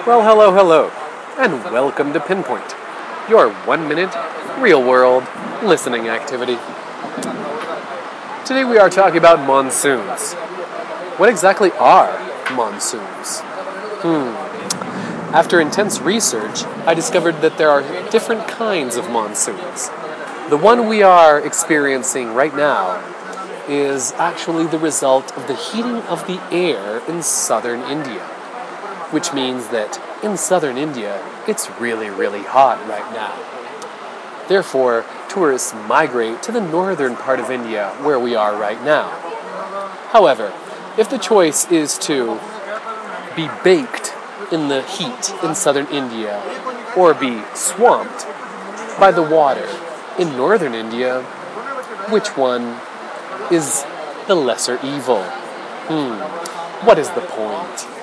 Well, hello, and welcome to Pinpoint, your 1-minute, real-world listening activity. Today we are talking about monsoons. What exactly are monsoons? After intense research, I discovered that there are different kinds of monsoons. The one we are experiencing right now is actually the result of the heating of the air in southern India, which means that in southern India, it's really, really hot right now. Therefore, tourists migrate to the northern part of India, where we are right now. However, if the choice is to be baked in the heat in southern India or be swamped by the water in northern India, which one is the lesser evil? What is the point?